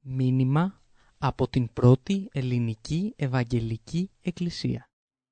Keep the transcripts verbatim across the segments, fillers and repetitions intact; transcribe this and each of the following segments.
Μήνυμα από την πρώτη ελληνική Ευαγγελική Εκκλησία.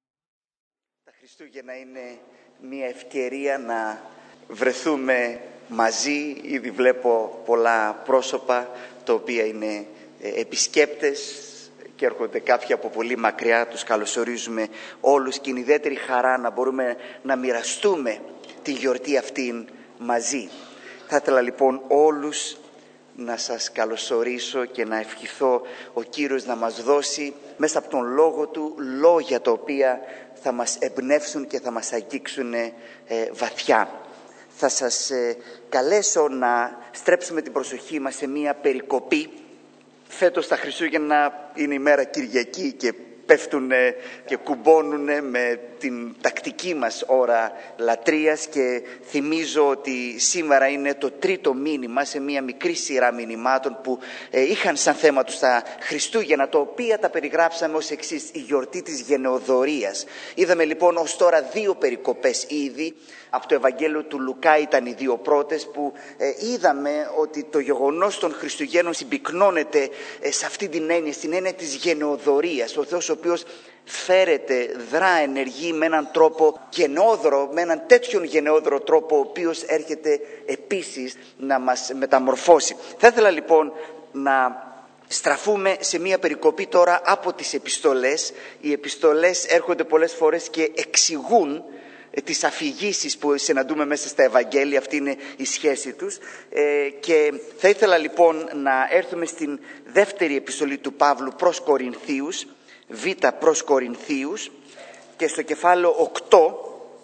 Τα Χριστούγεννα είναι μια ευκαιρία να βρεθούμε μαζί. Ήδη βλέπω πολλά πρόσωπα τα οποία είναι επισκέπτες και έρχονται κάποιοι από πολύ μακριά. Τους καλωσορίζουμε όλους και είναι ιδιαίτερη χαρά να μπορούμε να μοιραστούμε τη γιορτή αυτή μαζί. Θα ήθελα λοιπόν όλους να σας καλωσορίσω και να ευχηθώ ο Κύριος να μας δώσει μέσα από τον Λόγο Του λόγια τα οποία θα μας εμπνεύσουν και θα μας αγγίξουν ε, βαθιά. Θα σας ε, καλέσω να στρέψουμε την προσοχή μας σε μία περικοπή. Φέτος τα Χριστούγεννα είναι η μέρα Κυριακή και πέφτουν και κουμπώνουν με την τακτική μας ώρα λατρείας και θυμίζω ότι σήμερα είναι το τρίτο μήνυμα σε μια μικρή σειρά μηνυμάτων που είχαν σαν θέμα τους τα Χριστούγεννα, τα οποία τα περιγράψαμε ως εξής: η γιορτή της γενεοδορίας. Είδαμε λοιπόν ως τώρα δύο περικοπές ήδη. Από το Ευαγγέλιο του Λουκά ήταν οι δύο πρώτες που ε, είδαμε ότι το γεγονός των Χριστουγέννων συμπυκνώνεται ε, σε αυτή την έννοια, στην έννοια της γενεοδορίας. Ο Θεός ο οποίος φέρεται, δρά, ενεργεί με έναν τρόπο γενναιόδωρο, με έναν τέτοιον γενναιόδωρο τρόπο, ο οποίος έρχεται επίσης να μας μεταμορφώσει. Θα ήθελα λοιπόν να στραφούμε σε μια περικοπή τώρα από τις επιστολές. Οι επιστολές έρχονται πολλές φορές και εξηγούν τις αφηγήσεις που συναντούμε μέσα στα Ευαγγέλια. Αυτή είναι η σχέση τους ε, και θα ήθελα λοιπόν να έρθουμε στην δεύτερη επιστολή του Παύλου προς Κορινθίους, Β προς Κορινθίους, και στο κεφάλαιο οκτώ,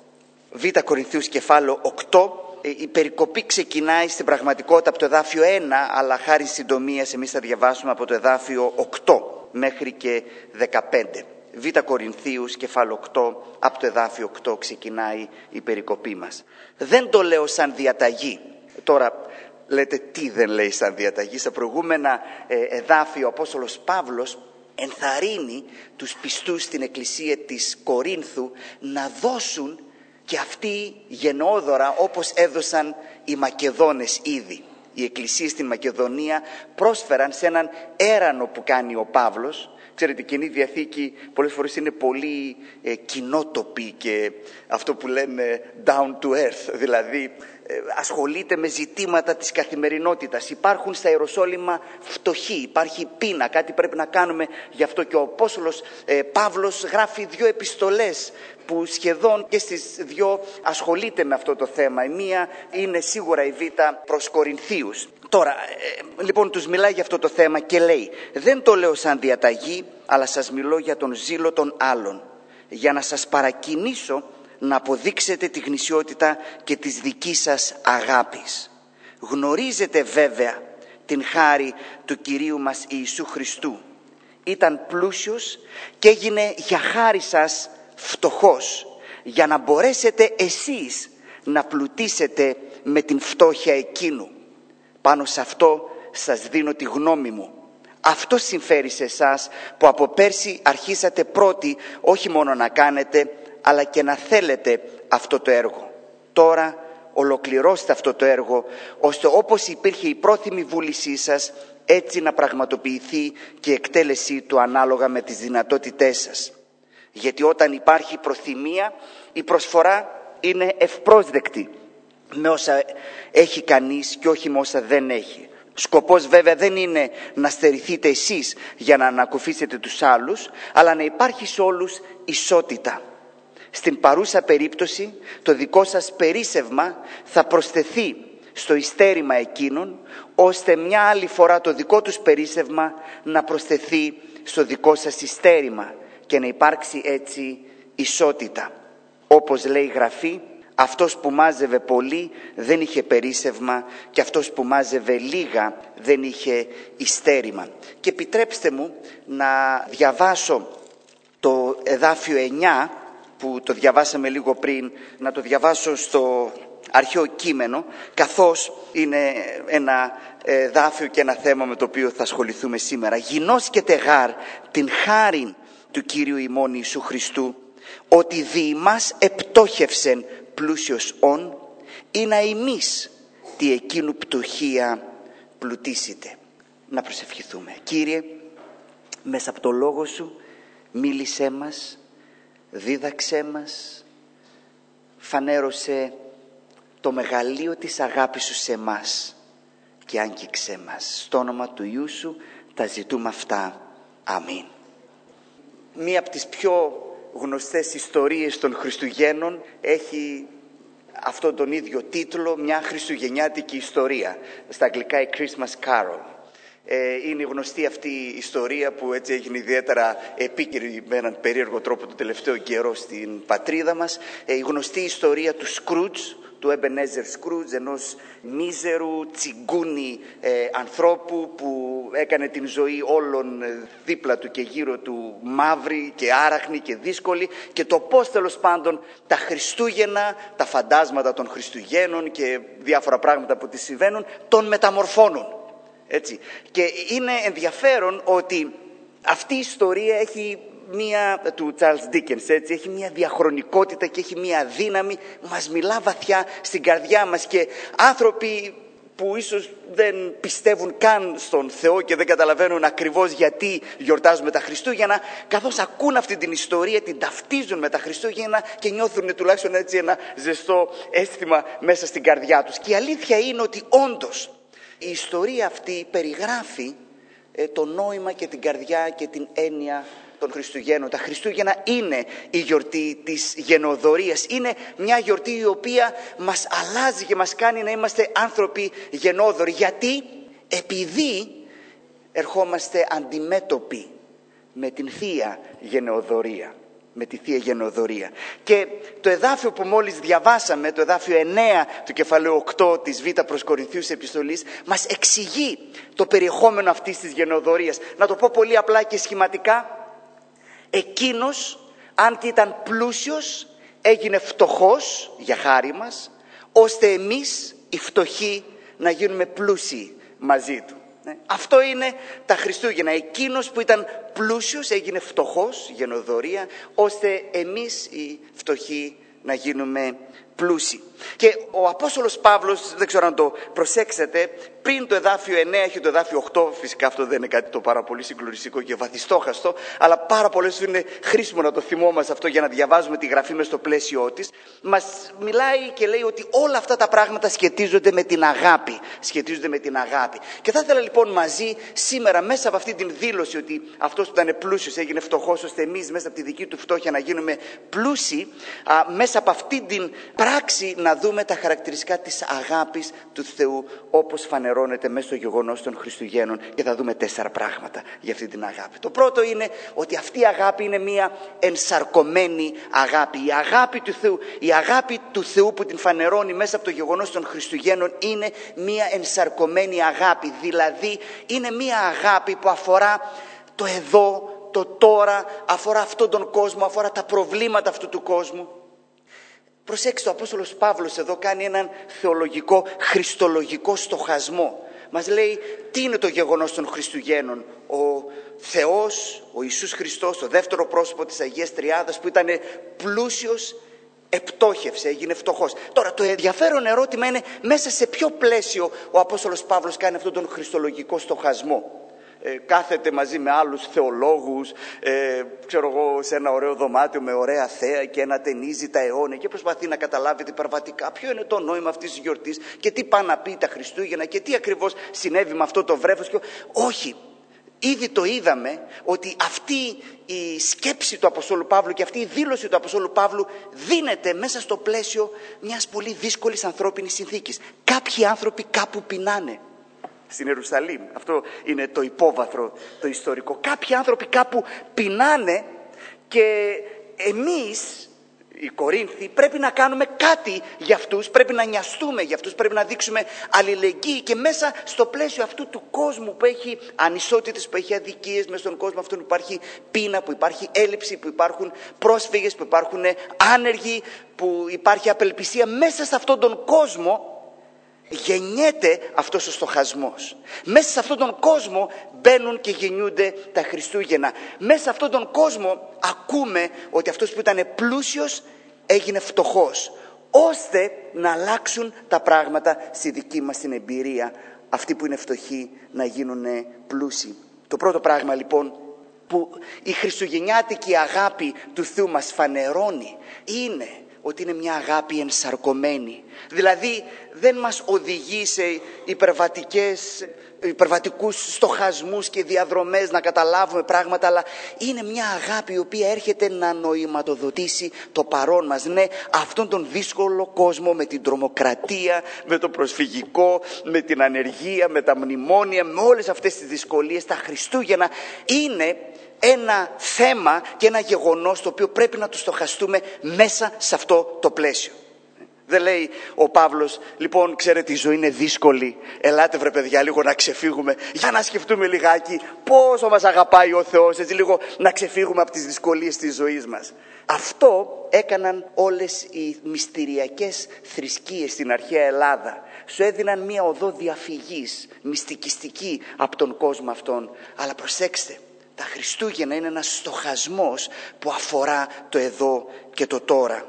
Β Κορινθίους κεφάλαιο οκτώ. Η περικοπή ξεκινάει στην πραγματικότητα από το εδάφιο ένα, αλλά χάρη συντομίας εμείς θα διαβάσουμε από το εδάφιο οκτώ μέχρι και δεκαπέντε. Β Κορινθίους κεφάλαιο οκτώ, από το εδάφιο οκτώ ξεκινάει η περικοπή μας. Δεν το λέω σαν διαταγή. Τώρα λέτε τι δεν λέει σαν διαταγή? Στα προηγούμενα ε, εδάφιο ο Απόστολος Παύλος ενθαρρύνει τους πιστούς στην εκκλησία της Κορίνθου να δώσουν και αυτοί γενναιόδωρα όπως έδωσαν οι Μακεδόνες ήδη. Οι εκκλησίες στην Μακεδονία πρόσφεραν σε έναν έρανο που κάνει ο Παύλος. Ξέρετε, η Καινή Διαθήκη πολλές φορές είναι πολύ ε, κοινότοπη και αυτό που λέμε down to earth, δηλαδή ε, ασχολείται με ζητήματα της καθημερινότητας. Υπάρχουν στα Ιεροσόλυμα φτωχοί, υπάρχει πείνα, κάτι πρέπει να κάνουμε. Γι' αυτό και ο Απόστολος ε, Παύλος γράφει δύο επιστολές που σχεδόν και στις δυο ασχολείται με αυτό το θέμα. Η μία είναι σίγουρα η Β προς Κορινθίους. Τώρα, ε, λοιπόν, τους μιλάει για αυτό το θέμα και λέει: δεν το λέω σαν διαταγή, αλλά σας μιλώ για τον ζήλο των άλλων, για να σας παρακινήσω να αποδείξετε τη γνησιότητα και της δικής σας αγάπης. Γνωρίζετε βέβαια την χάρη του Κυρίου μας Ιησού Χριστού. Ήταν πλούσιος και έγινε για χάρη σας φτωχός, για να μπορέσετε εσείς να πλουτίσετε με την φτώχεια εκείνου. Πάνω σε αυτό σας δίνω τη γνώμη μου. Αυτό συμφέρει σε εσάς που από πέρσι αρχίσατε πρώτοι όχι μόνο να κάνετε, αλλά και να θέλετε αυτό το έργο. Τώρα ολοκληρώστε αυτό το έργο, ώστε όπως υπήρχε η πρόθυμη βούλησή σας, έτσι να πραγματοποιηθεί και η εκτέλεσή του ανάλογα με τις δυνατότητές σας. Γιατί όταν υπάρχει προθυμία, η προσφορά είναι ευπρόσδεκτη με όσα έχει κανείς και όχι με όσα δεν έχει. Σκοπός βέβαια δεν είναι να στερηθείτε εσείς για να ανακουφίσετε τους άλλους, αλλά να υπάρχει σε όλους ισότητα. Στην παρούσα περίπτωση το δικό σας περίσσευμα θα προσθεθεί στο ειστέρημα εκείνων, ώστε μια άλλη φορά το δικό τους περίσσευμα να προσθεθεί στο δικό σας ειστέρημα και να υπάρξει έτσι ισότητα. Όπως λέει η Γραφή, αυτός που μάζευε πολύ δεν είχε περίσσευμα και αυτός που μάζευε λίγα δεν είχε ειστέρημα. Και επιτρέψτε μου να διαβάσω το εδάφιο εννιά που το διαβάσαμε λίγο πριν, να το διαβάσω στο αρχαίο κείμενο, καθώς είναι ένα εδάφιο και ένα θέμα με το οποίο θα ασχοληθούμε σήμερα. Γινώσκετε γάρ την χάριν του Κύριου ημών Ιησού Χριστού, ότι δι' ημάς επτόχευσεν πλούσιος όν, ή να ημείς τι εκείνου πτωχία πλουτίσετε. Να προσευχηθούμε. Κύριε, μέσα από το Λόγο Σου μίλησέ μας, δίδαξέ μας, φανέρωσε το μεγαλείο της αγάπης Σου σε μας και άγγιξέ μας. Στο όνομα του Υιού Σου τα ζητούμε αυτά. Αμήν. Μία από τις πιο γνωστές ιστορίες των Χριστουγέννων έχει αυτόν τον ίδιο τίτλο, μια χριστουγεννιάτικη ιστορία. Στα αγγλικά η Christmas Carol. Ε, είναι γνωστή αυτή η ιστορία που έτσι έγινε ιδιαίτερα επίκαιρη με έναν περίεργο τρόπο το τελευταίο καιρό στην πατρίδα μας. Ε, η γνωστή ιστορία του Scrooge, του Ebenezer Scrooge, ενός μίζερου τσιγκούνι ε, ανθρώπου που έκανε την ζωή όλων ε, δίπλα του και γύρω του μαύρη και άραχνη και δύσκολη, και το πώς τέλος πάντων τα Χριστούγεννα, τα φαντάσματα των Χριστουγέννων και διάφορα πράγματα που τις συμβαίνουν τον μεταμορφώνουν. Έτσι. Και είναι ενδιαφέρον ότι αυτή η ιστορία έχει μία, του Charles Dickens, έτσι, έχει μία διαχρονικότητα και έχει μία δύναμη, μας μιλά βαθιά στην καρδιά μας, και άνθρωποι που ίσως δεν πιστεύουν καν στον Θεό και δεν καταλαβαίνουν ακριβώς γιατί γιορτάζουμε τα Χριστούγεννα, καθώς ακούν αυτή την ιστορία, την ταυτίζουν με τα Χριστούγεννα και νιώθουν τουλάχιστον έτσι ένα ζεστό αίσθημα μέσα στην καρδιά τους. Και η αλήθεια είναι ότι όντως η ιστορία αυτή περιγράφει ε, το νόημα και την καρδιά και την έννοια των Χριστουγέννων. Τα Χριστούγεννα είναι η γιορτή της γενοδορίας. Είναι μια γιορτή η οποία μας αλλάζει και μας κάνει να είμαστε άνθρωποι γενόδοροι. Γιατί? Επειδή ερχόμαστε αντιμέτωποι με την Θεία Γενεοδορία. Με τη Θεία Γενεοδορία. Και το εδάφιο που μόλις διαβάσαμε, το εδάφιο εννέα του κεφαλαίου οκτώ της Β' προς Κορινθίους επιστολής, μας εξηγεί το περιεχόμενο αυτής της γενεοδορίας. Να το πω πολύ απλά και σχηματικά. Εκείνος, αν και ήταν πλούσιος, έγινε φτωχός για χάρη μας, ώστε εμείς οι φτωχοί να γίνουμε πλούσιοι μαζί του. Αυτό είναι τα Χριστούγεννα. Εκείνος που ήταν πλούσιος έγινε φτωχός, γενοδορία, ώστε εμείς οι φτωχοί να γίνουμε πλούσιοι. Και ο Απόστολος Παύλος, δεν ξέρω αν το προσέξετε, πριν το εδάφιο εννέα έχει το εδάφιο οκτώ, φυσικά αυτό δεν είναι κάτι το πάρα πολύ συγκλονιστικό και βαθιστόχαστο, αλλά πάρα πολλές είναι χρήσιμο να το θυμόμαστε αυτό για να διαβάζουμε τη γραφή μες στο πλαίσιο της. Μας μιλάει και λέει ότι όλα αυτά τα πράγματα σχετίζονται με την αγάπη. Σχετίζονται με την αγάπη. Και θα ήθελα λοιπόν μαζί σήμερα, μέσα από αυτή την δήλωση ότι αυτός που ήταν πλούσιος έγινε φτωχός, ώστε εμείς μέσα από τη δική του φτώχεια να γίνουμε πλούσιοι, α, μέσα από αυτή την πράξη να δούμε τα χαρακτηριστικά της αγάπης του Θεού, όπως φανερώνεται μέσα στο γεγονός των Χριστουγέννων, και θα δούμε τέσσερα πράγματα για αυτή την αγάπη. Το πρώτο είναι ότι αυτή η αγάπη είναι μια ενσαρκωμένη αγάπη. Η αγάπη του Θεού, η αγάπη του Θεού που την φανερώνει μέσα από το γεγονός των Χριστουγέννων είναι μια ενσαρκωμένη αγάπη. Δηλαδή είναι μια αγάπη που αφορά το εδώ, το τώρα, αφορά αυτόν τον κόσμο, αφορά τα προβλήματα αυτού του κόσμου. Προσέξτε, ο Απόστολος Παύλος εδώ κάνει έναν θεολογικό, χριστολογικό στοχασμό. Μας λέει τι είναι το γεγονός των Χριστουγέννων. Ο Θεός, ο Ιησούς Χριστός, το δεύτερο πρόσωπο της Αγίας Τριάδας, που ήταν πλούσιος, επτόχευσε, έγινε φτωχός. Τώρα το ενδιαφέρον ερώτημα είναι μέσα σε ποιο πλαίσιο ο Απόστολος Παύλος κάνει αυτόν τον χριστολογικό στοχασμό. Ε, κάθεται μαζί με άλλους θεολόγους, ε, ξέρω εγώ, σε ένα ωραίο δωμάτιο με ωραία θέα και ανατενίζει τα αιώνια και προσπαθεί να καταλάβει υπερβατικά ποιο είναι το νόημα αυτής της γιορτής και τι πάει να πει τα Χριστούγεννα και τι ακριβώς συνέβη με αυτό το βρέφος. Και... όχι, ήδη το είδαμε ότι αυτή η σκέψη του Αποστόλου Παύλου και αυτή η δήλωση του Αποστόλου Παύλου δίνεται μέσα στο πλαίσιο μιας πολύ δύσκολης ανθρώπινης συνθήκης. Κάποιοι άνθρωποι κάπου πεινάνε. Στην Ιερουσαλήμ. Αυτό είναι το υπόβαθρο, το ιστορικό. Κάποιοι άνθρωποι κάπου πεινάνε και εμείς, οι Κορίνθοι, πρέπει να κάνουμε κάτι για αυτούς, πρέπει να νοιαστούμε για αυτούς, πρέπει να δείξουμε αλληλεγγύη και μέσα στο πλαίσιο αυτού του κόσμου που έχει ανισότητες, που έχει αδικίες, μέσα στον κόσμο αυτόν που υπάρχει πείνα, που υπάρχει έλλειψη, που υπάρχουν πρόσφυγες, που υπάρχουν άνεργοι, που υπάρχει απελπισία, μέσα σε αυτόν τον κόσμο γεννιέται αυτός ο στοχασμός. Μέσα σε αυτόν τον κόσμο μπαίνουν και γεννιούνται τα Χριστούγεννα. Μέσα σε αυτόν τον κόσμο ακούμε ότι αυτός που ήταν πλούσιος έγινε φτωχός, ώστε να αλλάξουν τα πράγματα στη δική μας την εμπειρία αυτοί που είναι φτωχοί να γίνουν πλούσιοι. Το πρώτο πράγμα λοιπόν που η χριστουγεννιάτικη αγάπη του Θεού μας φανερώνει είναι ότι είναι μια αγάπη ενσαρκωμένη. Δηλαδή δεν μας οδηγεί σε υπερβατικές, υπερβατικούς στοχασμούς και διαδρομές να καταλάβουμε πράγματα, αλλά είναι μια αγάπη η οποία έρχεται να νοηματοδοτήσει το παρόν μας. Ναι, αυτόν τον δύσκολο κόσμο με την τρομοκρατία, με το προσφυγικό, με την ανεργία, με τα μνημόνια, με όλες αυτές τις δυσκολίες, τα Χριστούγεννα είναι ένα θέμα και ένα γεγονός το οποίο πρέπει να το στοχαστούμε μέσα σε αυτό το πλαίσιο. Δεν λέει ο Παύλος, λοιπόν ξέρετε η ζωή είναι δύσκολη, ελάτε βρε παιδιά λίγο να ξεφύγουμε, για να σκεφτούμε λιγάκι πόσο μας αγαπάει ο Θεός, έτσι λίγο να ξεφύγουμε από τις δυσκολίες της ζωής μας. Αυτό έκαναν όλες οι μυστηριακές θρησκείες στην αρχαία Ελλάδα. Σου έδιναν μια οδό διαφυγής, μυστικιστική από τον κόσμο αυτόν. Αλλά προσέξτε, τα Χριστούγεννα είναι ένας στοχασμός που αφορά το εδώ και το τώρα.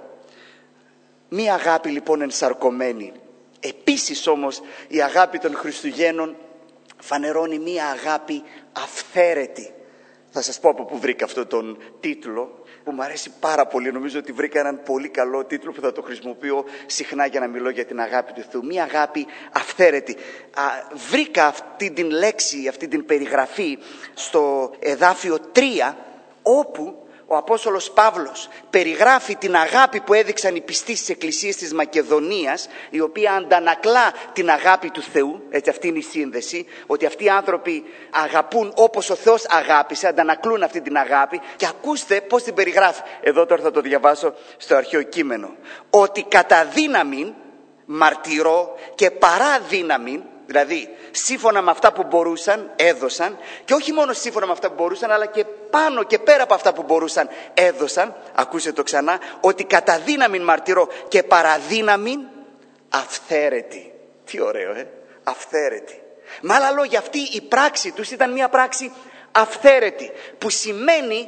Μία αγάπη λοιπόν ενσαρκωμένη. Επίσης όμως η αγάπη των Χριστουγέννων φανερώνει μία αγάπη αυθαίρετη. Θα σας πω από πού βρήκα αυτόν τον τίτλο που μου αρέσει πάρα πολύ. Νομίζω ότι βρήκα έναν πολύ καλό τίτλο που θα το χρησιμοποιώ συχνά για να μιλώ για την αγάπη του Θεού. Μία αγάπη αυθαίρετη. Α, βρήκα αυτή την λέξη, αυτή την περιγραφή στο εδάφιο τρία, όπου ο Απόστολος Παύλος περιγράφει την αγάπη που έδειξαν οι πιστοί στις εκκλησίες της Μακεδονίας, η οποία αντανακλά την αγάπη του Θεού. Έτσι, αυτή είναι η σύνδεση, ότι αυτοί οι άνθρωποι αγαπούν όπως ο Θεός αγάπησε, αντανακλούν αυτή την αγάπη. Και ακούστε πώς την περιγράφει. Εδώ τώρα θα το διαβάσω στο αρχαίο κείμενο. Ότι κατά δύναμην μαρτυρώ και παρά δύναμην, δηλαδή σύμφωνα με αυτά που μπορούσαν έδωσαν, και όχι μόνο σύμφωνα με αυτά που μπορούσαν, αλλά και πάνω και πέρα από αυτά που μπορούσαν έδωσαν. Ακούστε το ξανά, ότι κατά δύναμην μαρτυρώ και παραδύναμην αυθαίρετη. Τι ωραίο, ε, αυθαίρετη. Με άλλα λόγια, αυτή η πράξη τους ήταν μια πράξη αυθαίρετη, που σημαίνει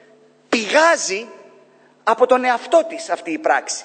πηγάζει από τον εαυτό της αυτή η πράξη.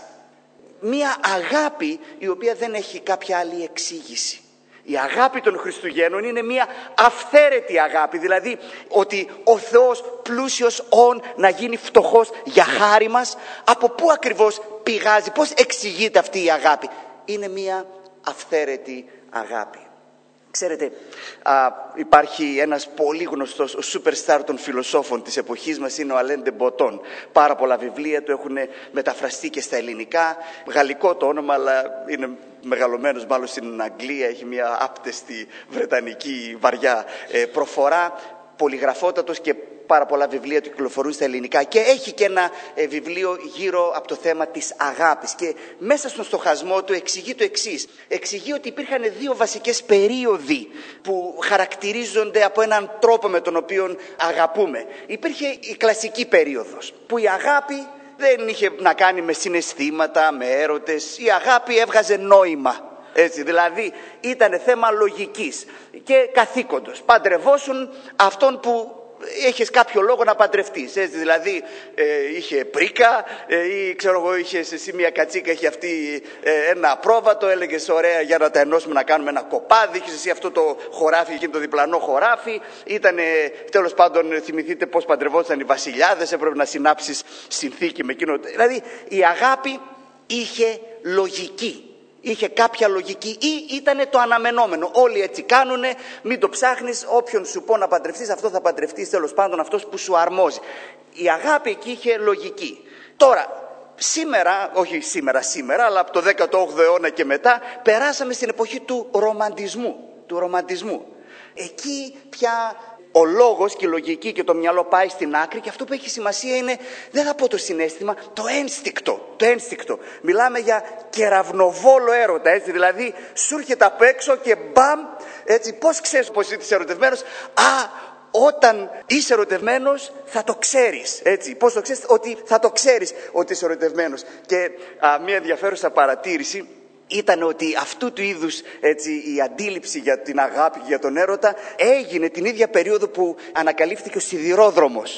Μια αγάπη η οποία δεν έχει κάποια άλλη εξήγηση. Η αγάπη των Χριστουγέννων είναι μια αυθαίρετη αγάπη, δηλαδή ότι ο Θεός πλούσιος όν να γίνει φτωχός για χάρη μας. Από πού ακριβώς πηγάζει, πώς εξηγείται αυτή η αγάπη? Είναι μια αυθαίρετη αγάπη. Ξέρετε, α, υπάρχει ένας πολύ γνωστός, ο superstar των φιλοσόφων της εποχής μας είναι ο Αλέν ντε Μποτόν. Πάρα πολλά βιβλία του έχουν μεταφραστεί και στα ελληνικά. Γαλλικό το όνομα, αλλά είναι μεγαλωμένος μάλλον στην Αγγλία. Έχει μια άπτεστη βρετανική βαριά ε, προφορά. Πολυγραφότατος και πάρα πολλά βιβλία του κυκλοφορούν στα ελληνικά, και έχει και ένα ε, βιβλίο γύρω από το θέμα της αγάπης, και μέσα στον στοχασμό του εξηγεί το εξής. Εξηγεί ότι υπήρχαν δύο βασικές περίοδοι που χαρακτηρίζονται από έναν τρόπο με τον οποίο αγαπούμε. Υπήρχε η κλασική περίοδος που η αγάπη δεν είχε να κάνει με συναισθήματα, με έρωτες. Η αγάπη έβγαζε νόημα. Έτσι, δηλαδή ήταν θέμα λογικής και καθήκοντος. Παντρευόσουν αυτόν που έχεις κάποιο λόγο να παντρευτείς. Έτσι, δηλαδή ε, είχε πρίκα ε, ή ξέρω εγώ είχες εσύ μια κατσίκα, είχε αυτή ε, ένα πρόβατο, έλεγες ωραία για να τα ενώσουμε να κάνουμε ένα κοπάδι, είχες εσύ αυτό το χωράφι και το διπλανό χωράφι. Ήτανε, τέλος πάντων, θυμηθείτε πώς παντρευόταν οι βασιλιάδες, έπρεπε να συνάψεις συνθήκη με εκείνο. Δηλαδή η αγάπη είχε λογική. Είχε κάποια λογική ή ήταν το αναμενόμενο. Όλοι έτσι κάνουνε, μην το ψάχνεις, όποιον σου πω να παντρευτείς, αυτό θα παντρευτείς, τέλος πάντων αυτός που σου αρμόζει. Η αγάπη εκεί είχε λογική. Τώρα, σήμερα, όχι σήμερα σήμερα, αλλά από το δέκατο όγδοο αιώνα και μετά, περάσαμε στην εποχή του ρομαντισμού. Του ρομαντισμού. Εκεί πια ο λόγος και η λογική και το μυαλό πάει στην άκρη, και αυτό που έχει σημασία είναι, δεν θα πω το συναίσθημα, το ένστικτο. Το ένστικτο. Μιλάμε για κεραυνοβόλο έρωτα, έτσι, δηλαδή σου έρχεται απ' έξω και μπαμ, έτσι, πώς ξέρεις πως είσαι ερωτευμένος? Α, όταν είσαι ερωτευμένος θα το ξέρεις, έτσι. Πώς το ξέρεις? Ότι θα το ξέρεις ότι είσαι ερωτευμένος. Και α, μια ενδιαφέρουσα παρατήρηση ήταν ότι αυτού του είδους, έτσι, η αντίληψη για την αγάπη και για τον έρωτα έγινε την ίδια περίοδο που ανακαλύφθηκε ο σιδηρόδρομος.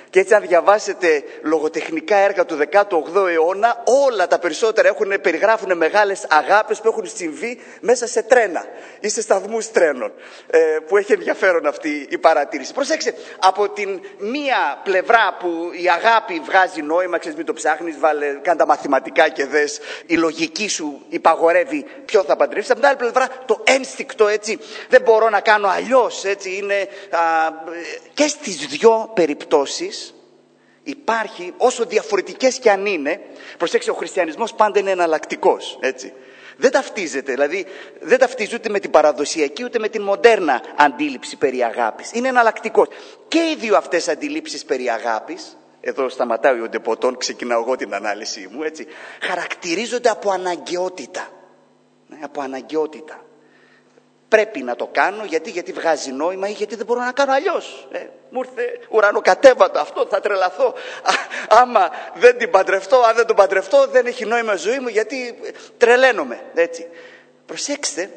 Και έτσι αν διαβάσετε λογοτεχνικά έργα του δέκατου όγδοου αιώνα, όλα τα περισσότερα έχουν, περιγράφουν μεγάλες αγάπες που έχουν συμβεί μέσα σε τρένα ή σε σταθμούς τρένων, ε, που έχει ενδιαφέρον αυτή η παρατήρηση. Προσέξτε, από την μία πλευρά που η αγάπη βγάζει νόημα, ξέρεις, μην το ψάχνεις, βάλε, κάνε τα μαθηματικά και δες, η λογική σου υπαγορεύει ποιον θα παντρεύσεις. Από την άλλη πλευρά το ένστικτο, έτσι, δεν μπορώ να κάνω αλλιώς, έτσι, είναι, α, και στις δυο περιπτώσεις υπάρχει, όσο διαφορετικές και αν είναι, προσέξτε, ο χριστιανισμός πάντα είναι εναλλακτικός, έτσι. Δεν ταυτίζεται, δηλαδή δεν ταυτίζει ούτε με την παραδοσιακή ούτε με την μοντέρνα αντίληψη περί αγάπης. Είναι εναλλακτικός. Και οι δύο αυτές αντιλήψεις περί αγάπης, εδώ σταματάω ο Ντεποτών, ξεκινάω εγώ την ανάλυση μου, έτσι, χαρακτηρίζονται από αναγκαιότητα. Ναι, από αναγκαιότητα. Πρέπει να το κάνω, γιατί, γιατί βγάζει νόημα ή γιατί δεν μπορώ να κάνω αλλιώς. Ε, μου ήρθε ουρανοκατέβατο αυτό, θα τρελαθώ. Α, άμα δεν την παντρευτώ, αν δεν τον παντρευτώ, δεν έχει νόημα η ζωή μου, γιατί τρελαίνομαι. Έτσι. Προσέξτε,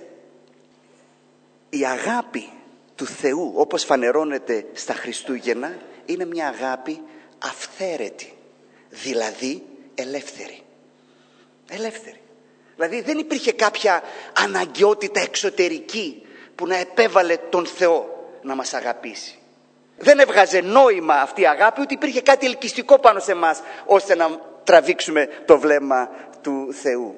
η αγάπη του Θεού, όπως φανερώνεται στα Χριστούγεννα, είναι μια αγάπη αυθαίρετη, δηλαδή ελεύθερη. Ελεύθερη. Δηλαδή δεν υπήρχε κάποια αναγκαιότητα εξωτερική που να επέβαλε τον Θεό να μας αγαπήσει. Δεν έβγαζε νόημα αυτή η αγάπη, ούτε υπήρχε κάτι ελκυστικό πάνω σε εμάς ώστε να τραβήξουμε το βλέμμα του Θεού.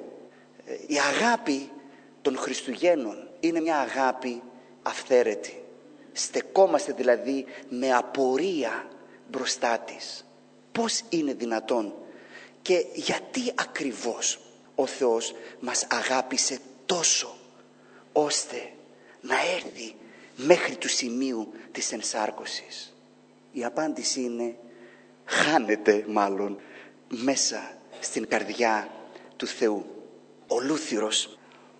Η αγάπη των Χριστουγέννων είναι μια αγάπη αυθαίρετη. Στεκόμαστε δηλαδή με απορία μπροστά της. Πώς είναι δυνατόν και γιατί ακριβώς ο Θεός μας αγάπησε τόσο ώστε να έρθει μέχρι του σημείου της ενσάρκωσης? Η απάντηση είναι, χάνεται μάλλον μέσα στην καρδιά του Θεού. Ο Λούθυρος,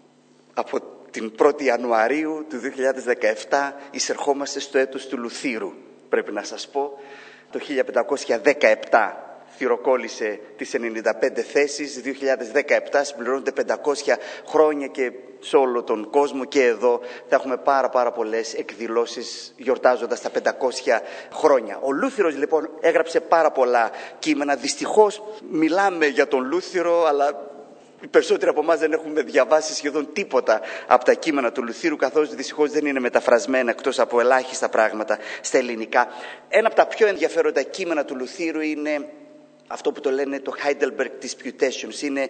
από την πρώτη Ιανουαρίου του δύο χιλιάδες δεκαεπτά εισερχόμαστε στο έτος του Λουθύρου. Πρέπει να σας πω, το χίλια πεντακόσια δεκαεπτά θυροκόλλησε τις ενενήντα πέντε θέσεις, δύο χιλιάδες δεκαεπτά συμπληρώνονται πεντακόσια χρόνια και σε όλο τον κόσμο και εδώ θα έχουμε πάρα πάρα πολλές εκδηλώσεις γιορτάζοντας τα πεντακόσια χρόνια. Ο Λούθυρος λοιπόν έγραψε πάρα πολλά κείμενα. Δυστυχώς μιλάμε για τον Λούθυρο, αλλά οι περισσότεροι από εμάς δεν έχουμε διαβάσει σχεδόν τίποτα από τα κείμενα του Λουθύρου, καθώς δυστυχώς δεν είναι μεταφρασμένα εκτός από ελάχιστα πράγματα στα ελληνικά. Ένα από τα πιο ενδιαφέροντα κείμενα του Λουθύρου είναι αυτό που το λένε το Heidelberg Disputations. Είναι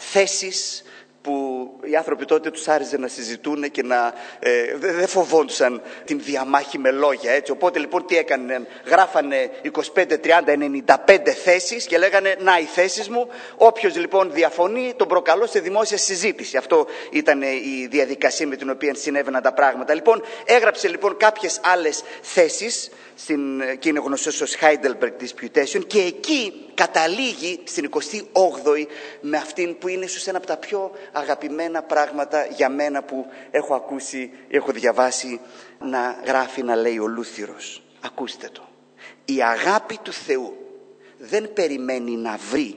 θέσεις που οι άνθρωποι τότε τους άρεσε να συζητούν και να ε, δεν φοβόντουσαν την διαμάχη με λόγια. Έτσι. Οπότε λοιπόν τι έκαναν, γράφανε είκοσι πέντε, τριάντα, ενενήντα πέντε θέσεις και λέγανε να οι θέσεις μου, όποιος λοιπόν διαφωνεί τον προκαλώ σε δημόσια συζήτηση. Αυτό ήταν η διαδικασία με την οποία συνέβαιναν τα πράγματα. Λοιπόν έγραψε λοιπόν κάποιες άλλες θέσεις στην, και είναι γνωστός ως Heidelberg Disputation, και εκεί καταλήγει στην εικοστή όγδοη με αυτήν που είναι ίσως ένα από τα πιο αγαπημένα πράγματα για μένα που έχω ακούσει, έχω διαβάσει να γράφει, να λέει ο Λούθυρος. Ακούστε το. Η αγάπη του Θεού δεν περιμένει να βρει,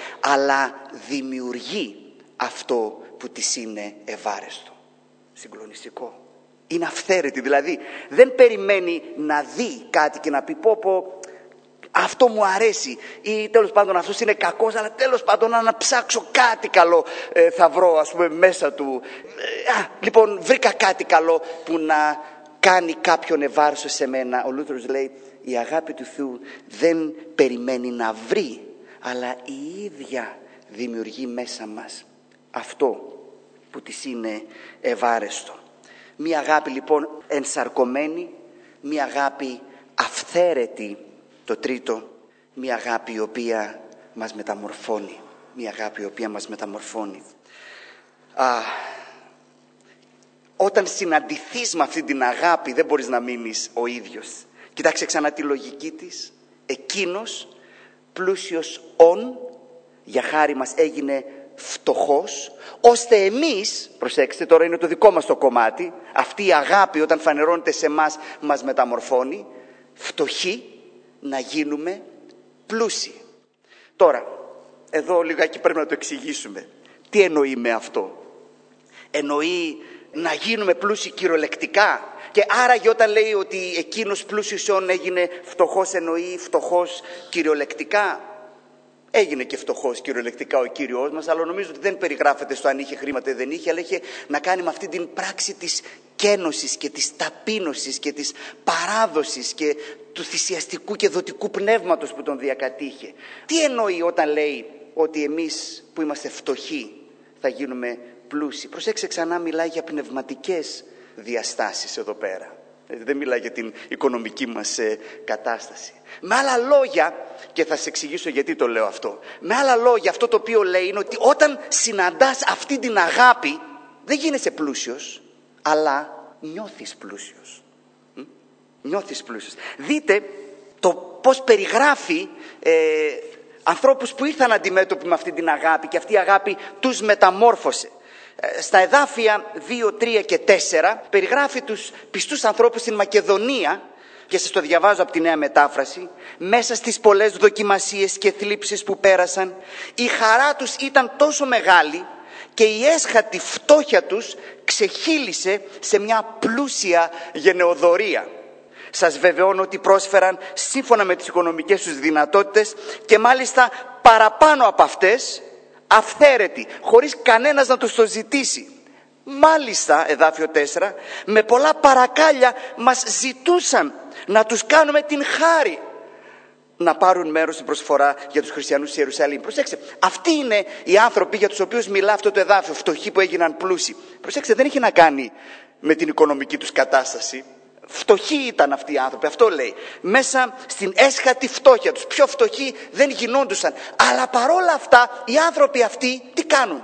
αλλά δημιουργεί αυτό που της είναι ευάρεστο. Συγκλονιστικό. Είναι αυθαίρετη, δηλαδή δεν περιμένει να δει κάτι και να πει πω πω αυτό μου αρέσει ή τέλος πάντων αυτός είναι κακός, αλλά τέλος πάντων να ψάξω κάτι καλό ε, θα βρω ας πούμε μέσα του. Ε, α, λοιπόν βρήκα κάτι καλό που να κάνει κάποιον ευάρεστο σε μένα. Ο Λούθυρος λέει η αγάπη του Θεού δεν περιμένει να βρει, αλλά η ίδια δημιουργεί μέσα μας αυτό που της είναι ευάρεστο. Μία αγάπη λοιπόν ενσαρκωμένη, μία αγάπη αυθαίρετη. Το τρίτο, μία αγάπη η οποία μας μεταμορφώνει. Μία αγάπη η οποία μας μεταμορφώνει. Α, όταν συναντηθείς με αυτή την αγάπη δεν μπορείς να μείνεις ο ίδιος. Κοιτάξτε ξανά τη λογική της. Εκείνος πλούσιος ον, για χάρη μας έγινε φτωχός, ώστε εμείς, προσέξτε τώρα είναι το δικό μας το κομμάτι, αυτή η αγάπη όταν φανερώνεται σε εμάς μας μεταμορφώνει, φτωχοί να γίνουμε πλούσιοι. Τώρα, εδώ λιγάκι πρέπει να το εξηγήσουμε. Τι εννοεί με αυτό? Εννοεί να γίνουμε πλούσιοι κυριολεκτικά, Και άραγε όταν λέει ότι εκείνος πλούσιος όν έγινε φτωχός, εννοεί φτωχός κυριολεκτικά? Έγινε και φτωχός κυριολεκτικά ο Κύριος μας, αλλά νομίζω ότι δεν περιγράφεται στο αν είχε χρήματα ή δεν είχε, αλλά είχε να κάνει με αυτή την πράξη της κένωσης και της ταπείνωσης και της παράδοσης και του θυσιαστικού και δοτικού πνεύματος που τον διακατήχε. Τι εννοεί όταν λέει ότι εμείς που είμαστε φτωχοί θα γίνουμε πλούσιοι? Προσέξτε, ξανά μιλάει για πνευματικές διαστάσεις εδώ πέρα. Δεν μιλάει για την οικονομική μας κατάσταση. Με άλλα λόγια, και θα σας εξηγήσω γιατί το λέω αυτό. Με άλλα λόγια, αυτό το οποίο λέει είναι ότι όταν συναντάς αυτή την αγάπη, δεν γίνεσαι πλούσιος, αλλά νιώθεις πλούσιος. Μ? Νιώθεις πλούσιος. Δείτε το πώς περιγράφει ε, ανθρώπους που ήρθαν αντιμέτωποι με αυτή την αγάπη και αυτή η αγάπη τους μεταμόρφωσε. Στα εδάφια δύο, τρία και τέσσερα περιγράφει τους πιστούς ανθρώπους στην Μακεδονία, και σας το διαβάζω από τη Νέα Μετάφραση. Μέσα στις πολλές δοκιμασίες και θλίψεις που πέρασαν, η χαρά τους ήταν τόσο μεγάλη και η έσχατη φτώχεια τους ξεχύλισε σε μια πλούσια γενεοδωρία. Σας βεβαιώνω ότι πρόσφεραν σύμφωνα με τις οικονομικές τους δυνατότητες και μάλιστα παραπάνω από αυτές, αυθαίρετοι, χωρίς κανένας να τους το ζητήσει. Μάλιστα, εδάφιο τέσσερα, με πολλά παρακάλια μας ζητούσαν να τους κάνουμε την χάρη να πάρουν μέρος στην προσφορά για τους χριστιανούς της Ιερουσαλήμ. Προσέξτε, αυτοί είναι οι άνθρωποι για τους οποίους μιλά αυτό το εδάφιο, φτωχοί που έγιναν πλούσιοι. Προσέξτε, δεν έχει να κάνει με την οικονομική τους κατάσταση. Φτωχοί ήταν αυτοί οι άνθρωποι, αυτό λέει. Μέσα στην έσχατη φτώχεια τους, πιο φτωχοί δεν γινόντουσαν. Αλλά παρόλα αυτά οι άνθρωποι αυτοί τι κάνουν?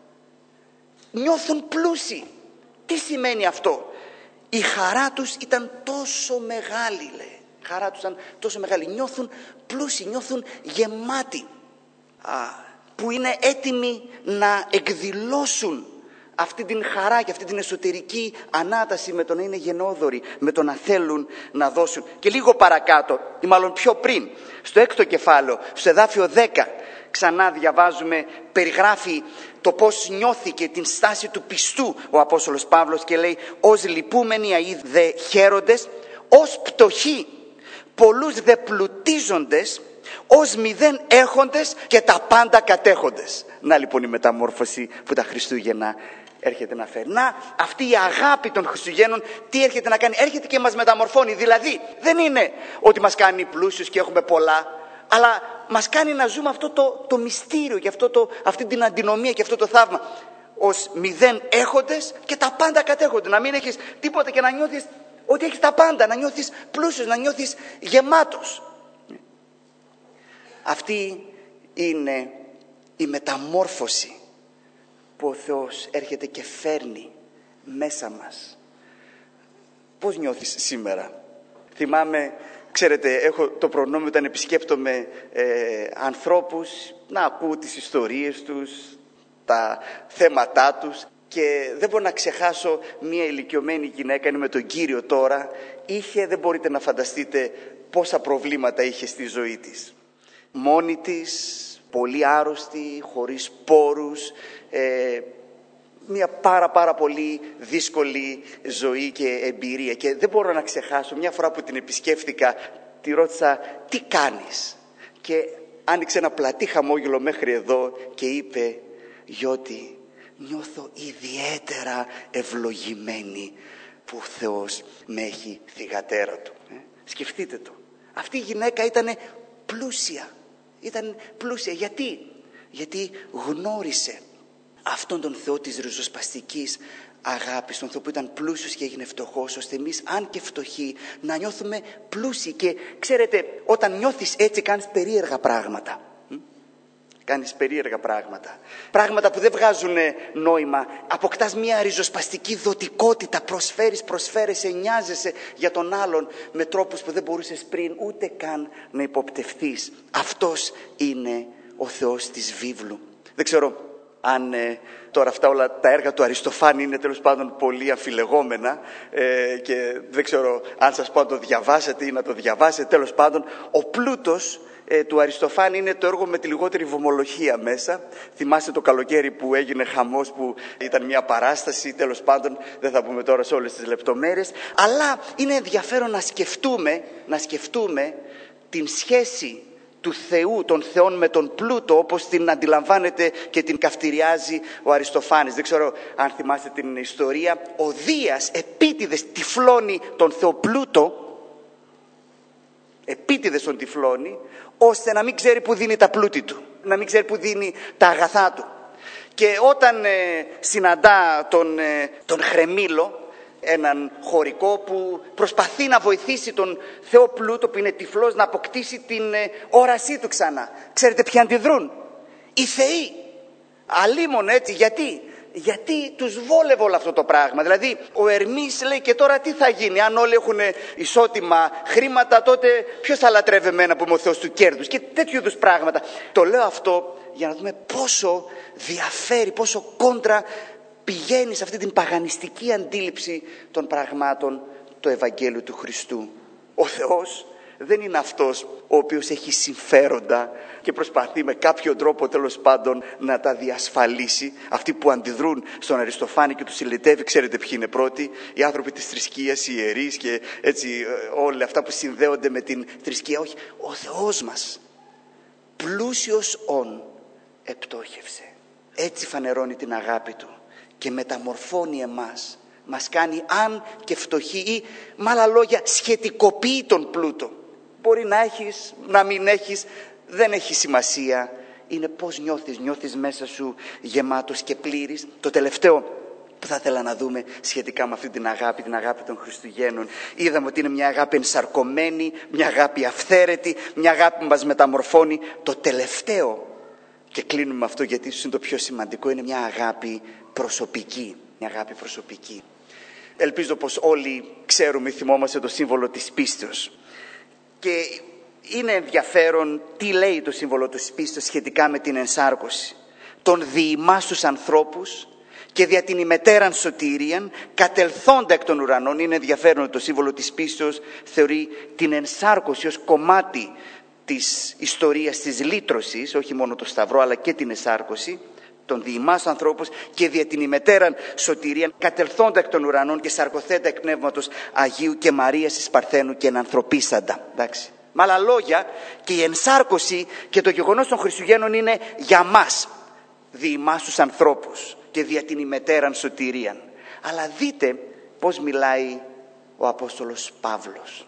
Νιώθουν πλούσιοι. Τι σημαίνει αυτό? Η χαρά τους ήταν τόσο μεγάλη, λέει. Η χαρά τους ήταν τόσο μεγάλη. Νιώθουν πλούσιοι, νιώθουν γεμάτοι. Α, που είναι έτοιμοι να εκδηλώσουν αυτή την χαρά και αυτή την εσωτερική ανάταση με το να είναι γενναιόδοροι, με το να θέλουν να δώσουν. Και λίγο παρακάτω, ή μάλλον πιο πριν, στο έκτο κεφάλαιο, στο εδάφιο δέκα, ξανά διαβάζουμε, περιγράφει το πώς νιώθηκε την στάση του πιστού ο Απόστολος Παύλος και λέει: «Ως λυπούμενοι αεί δε χαίροντες, ως πτωχοί, πολλούς δε πλουτίζοντες, ως μηδέν έχοντες και τα πάντα κατέχοντες». Να λοιπόν η μεταμόρφωση που τα Χριστούγεννα έρχεται να φέρει. Να, αυτή η αγάπη των Χριστουγέννων τι έρχεται να κάνει? Έρχεται και μας μεταμορφώνει. Δηλαδή δεν είναι ότι μας κάνει πλούσιους και έχουμε πολλά, αλλά μας κάνει να ζούμε αυτό το, το μυστήριο και αυτό το, αυτή την αντινομία και αυτό το θαύμα. Ως μηδέν έχοντες και τα πάντα κατέχονται. Να μην έχεις τίποτα και να νιώθεις ότι έχεις τα πάντα. Να νιώθεις πλούσιος, να νιώθεις γεμάτος. Αυτή είναι η μεταμόρφωση που ο Θεός έρχεται και φέρνει μέσα μας. Πώς νιώθεις σήμερα? Θυμάμαι, ξέρετε, έχω το προνόμιο όταν επισκέπτομαι ε, ανθρώπους να ακούω τις ιστορίες τους, τα θέματά τους, και δεν μπορώ να ξεχάσω μια ηλικιωμένη γυναίκα, είναι με τον Κύριο τώρα, είχε, δεν μπορείτε να φανταστείτε πόσα προβλήματα είχε στη ζωή της. Μόνη της, πολύ άρρωστη, χωρίς πόρους, ε, μια πάρα πάρα πολύ δύσκολη ζωή και εμπειρία. Και δεν μπορώ να ξεχάσω, μια φορά που την επισκέφθηκα, τη ρώτησα τι κάνεις, και άνοιξε ένα πλατή χαμόγελο μέχρι εδώ και είπε: «Γιώτη, νιώθω ιδιαίτερα ευλογημένη που ο Θεός με έχει θυγατέρα του». Ε, σκεφτείτε το. Αυτή η γυναίκα ήταν πλούσια. Ήταν πλούσια. Γιατί? Γιατί γνώρισε αυτόν τον Θεό της ριζοσπαστικής αγάπης, τον Θεό που ήταν πλούσιος και έγινε φτωχός, ώστε εμείς, αν και φτωχοί, να νιώθουμε πλούσιοι. Και ξέρετε, όταν νιώθεις έτσι κάνεις περίεργα πράγματα. Κάνεις περίεργα πράγματα. Πράγματα που δεν βγάζουν νόημα. Αποκτάς μια ριζοσπαστική δοτικότητα. Προσφέρεις, προσφέρεσαι, νοιάζεσαι για τον άλλον με τρόπους που δεν μπορούσες πριν ούτε καν να υποπτευθείς. Αυτός είναι ο Θεός της βίβλου. Δεν ξέρω αν ε, τώρα αυτά όλα τα έργα του Αριστοφάνη είναι τέλος πάντων πολύ αμφιλεγόμενα ε, και δεν ξέρω αν σας πω να το διαβάσετε ή να το διαβάσετε. Τέλος πάντων, ο πλούτος ε, του Αριστοφάνη είναι το έργο με τη λιγότερη βομολογία μέσα. Θυμάστε το καλοκαίρι που έγινε χαμός, που ήταν μια παράσταση, τέλος πάντων δεν θα πούμε τώρα σε όλες τις λεπτομέρειες. Αλλά είναι ενδιαφέρον να σκεφτούμε, να σκεφτούμε την σχέση του Θεού, των Θεών με τον πλούτο, όπως την αντιλαμβάνεται και την καυτηριάζει ο Αριστοφάνης. Δεν ξέρω αν θυμάστε την ιστορία. Ο Δίας επίτηδες τυφλώνει τον Θεό Πλούτο, επίτηδες τον τυφλώνει, ώστε να μην ξέρει που δίνει τα πλούτη του, να μην ξέρει που δίνει τα αγαθά του. Και όταν ε, συναντά τον, ε, τον Χρεμήλο, έναν χωρικό που προσπαθεί να βοηθήσει τον Θεό Πλούτο, που είναι τυφλός, να αποκτήσει την ε, όρασή του ξανά. Ξέρετε ποιοι αντιδρούν? Οι θεοί. Αλίμον, έτσι. Γιατί? Γιατί τους βόλευε όλο αυτό το πράγμα. Δηλαδή ο Ερμής λέει, και τώρα τι θα γίνει? Αν όλοι έχουν ισότιμα χρήματα, τότε ποιος θα λατρεύει εμένα που είμαι ο Θεός του κέρδους? Και τέτοιου είδους πράγματα. Το λέω αυτό για να δούμε πόσο διαφέρει, πόσο κόντρα πηγαίνει σε αυτή την παγανιστική αντίληψη των πραγμάτων το Ευαγγέλιο του Χριστού. Ο Θεός δεν είναι αυτός ο οποίος έχει συμφέροντα και προσπαθεί με κάποιο τρόπο, τέλος πάντων, να τα διασφαλίσει. Αυτοί που αντιδρούν στον Αριστοφάνη και τους συλλητεύει, ξέρετε ποιοι είναι πρώτοι? Οι άνθρωποι της θρησκείας, οι ιερείς και έτσι όλα αυτά που συνδέονται με την θρησκεία. Όχι, ο Θεός μας, πλούσιος ον, επτόχευσε. Έτσι φανερώνει την αγάπη του και μεταμορφώνει εμάς. Μας κάνει αν και φτωχοί, ή με άλλα λόγια σχετικοποιεί τον πλούτο. Μπορεί να έχεις, να μην έχεις, δεν έχει σημασία. Είναι πώς νιώθεις, νιώθεις μέσα σου γεμάτος και πλήρης. Το τελευταίο που θα ήθελα να δούμε σχετικά με αυτή την αγάπη, την αγάπη των Χριστουγέννων. Είδαμε ότι είναι μια αγάπη ενσαρκωμένη, μια αγάπη αυθαίρετη, μια αγάπη που μας μεταμορφώνει. Το τελευταίο, και κλείνουμε με αυτό γιατί ίσως είναι το πιο σημαντικό, είναι μια αγάπη προσωπική. Μια αγάπη προσωπική. Ελπίζω πως όλοι ξέρουμε, θυμόμαστε το σύμβολο της πίστεως. Και είναι ενδιαφέρον τι λέει το σύμβολο της πίστεως σχετικά με την ενσάρκωση. Τον διημά στους ανθρώπους και δια την ημετέραν σωτηρίαν κατελθόντα εκ των ουρανών. Είναι ενδιαφέρον ότι το σύμβολο της πίστεως θεωρεί την ενσάρκωση ως κομμάτι της ιστορίας της λύτρωσης, όχι μόνο το Σταυρό αλλά και την ενσάρκωση. Τον διημά στους ανθρώπους και δια την ημετέραν σωτηρίαν κατελθόντα εκ των ουρανών και σαρκωθέντα εκ πνεύματος Αγίου και Μαρίας της Παρθένου και ενανθρωπίσαντα. Εντάξει. Με άλλα λόγια, και η ενσάρκωση και το γεγονός των Χριστουγέννων είναι για μας. Διημά στους ανθρώπους και δια την ημετέραν σωτηρίαν. Αλλά δείτε πώς μιλάει ο Απόστολος Παύλος.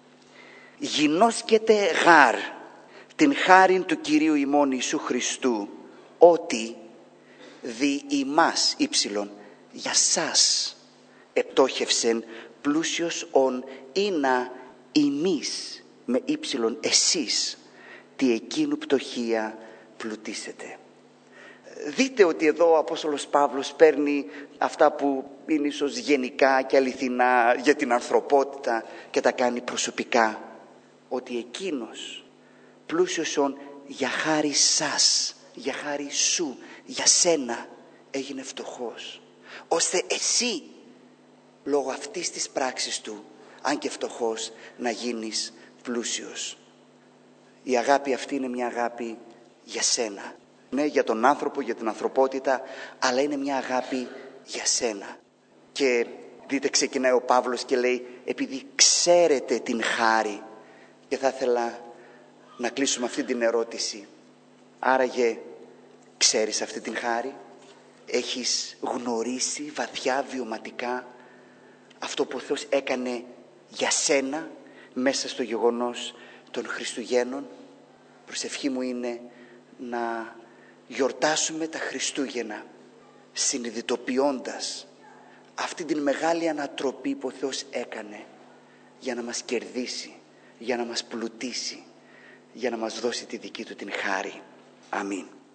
Γινώσκεται γάρ την χάριν του Κυρίου ημών Ιησού Χριστού, ότι δι ημάς ύψιλον για σας επτόχευσεν πλούσιος ον ήνα ημείς με ύψιλον εσείς τι εκείνου πτωχία πλουτίσετε. Δείτε ότι εδώ ο Απόστολος Παύλος παίρνει αυτά που είναι ίσως γενικά και αληθινά για την ανθρωπότητα και τα κάνει προσωπικά. Ότι εκείνος πλούσιος ον για χάρη σας, για χάρη σου, για σένα έγινε φτωχός, ώστε εσύ λόγω αυτής της πράξης του, αν και φτωχός, να γίνεις πλούσιος. Η αγάπη αυτή είναι μια αγάπη για σένα. Ναι, για τον άνθρωπο, για την ανθρωπότητα, αλλά είναι μια αγάπη για σένα. Και δείτε, ξεκινάει ο Παύλος και λέει, επειδή ξέρετε την χάρη. Και θα ήθελα να κλείσουμε αυτή την ερώτηση. Άραγε ξέρεις αυτή την χάρη? Έχεις γνωρίσει βαθιά βιωματικά αυτό που ο Θεός έκανε για σένα μέσα στο γεγονός των Χριστουγέννων? Προσευχή μου είναι να γιορτάσουμε τα Χριστούγεννα συνειδητοποιώντας αυτή την μεγάλη ανατροπή που ο Θεός έκανε για να μας κερδίσει, για να μας πλουτίσει, για να μας δώσει τη δική του την χάρη. Αμήν.